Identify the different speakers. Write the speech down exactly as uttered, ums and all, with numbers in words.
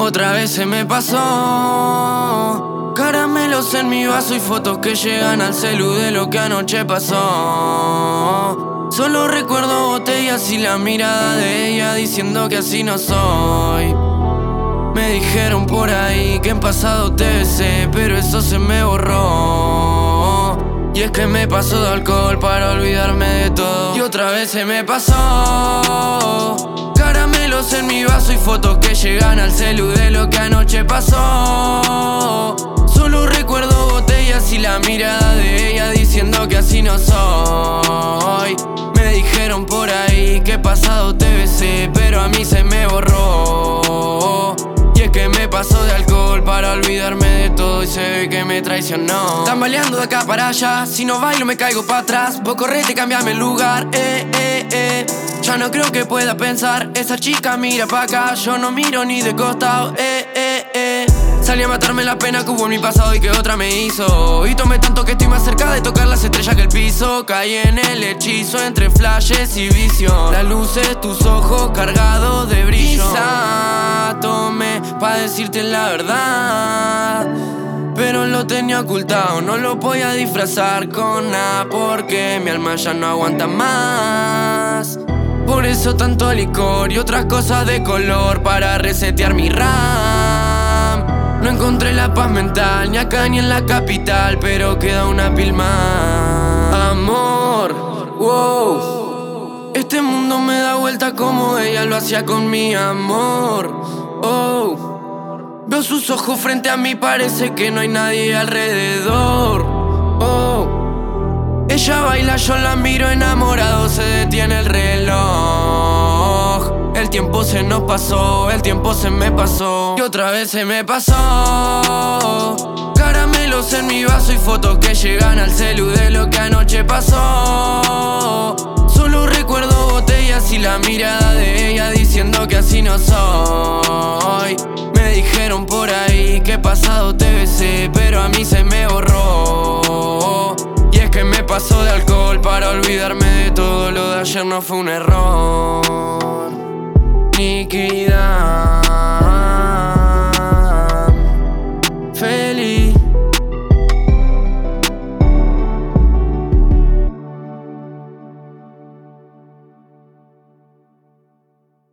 Speaker 1: Otra vez se me pasó. Caramelos en mi vaso y fotos que llegan al celu de lo que anoche pasó. Solo recuerdo botellas y la mirada de ella diciendo que así no soy. Me dijeron por ahí que en pasado te besé, pero eso se me borró. Y es que me pasó de alcohol para olvidarme de todo. Y otra vez se me pasó. Caramelos en mi vaso y fotos que llegan al celu de lo que anoche pasó. Solo recuerdo botellas y la mirada de ella diciendo que así no soy. Me dijeron por ahí que pasado te besé, pero a mí se me borró. Y es que me pasó de alcohol para olvidarme de todo y se ve que me traicionó. Tambaleando de acá para allá, si no bailo me caigo para atrás. Vos correte y cambiame el lugar, eh, eh, eh. Ya no creo que pueda pensar, esa chica mira pa' acá, yo no miro ni de costado, eh, eh, eh. Salí a matarme la pena que hubo en mi pasado y que otra me hizo. Y tomé tanto que estoy más cerca de tocar las estrellas que el piso. Caí en el hechizo entre flashes y visión. Las luces, tus ojos cargados de brillo. Quizá tomé pa' decirte la verdad, pero lo tenía ocultado, no lo voy a disfrazar con nada, porque mi alma ya no aguanta más. Por eso tanto licor y otras cosas de color para resetear mi RAM. No encontré la paz mental, ni acá ni en la capital, pero queda una pil más. Amor, wow. Este mundo me da vuelta como ella lo hacía con mi amor, oh. Veo sus ojos frente a mí, parece que no hay nadie alrededor, oh. Ella baila, yo la miro enamorado, se detiene el reloj. El tiempo se nos pasó, el tiempo se me pasó. Y otra vez se me pasó. Caramelos en mi vaso y fotos que llegan al celu de lo que anoche pasó. Solo recuerdo botellas y la mirada de ella diciendo que así no soy. Me dijeron por ahí que pasado te besé, pero a mí se me borró. Y es que me pasó de alcohol para olvidarme de todo, lo de ayer no fue un error. Liquidar.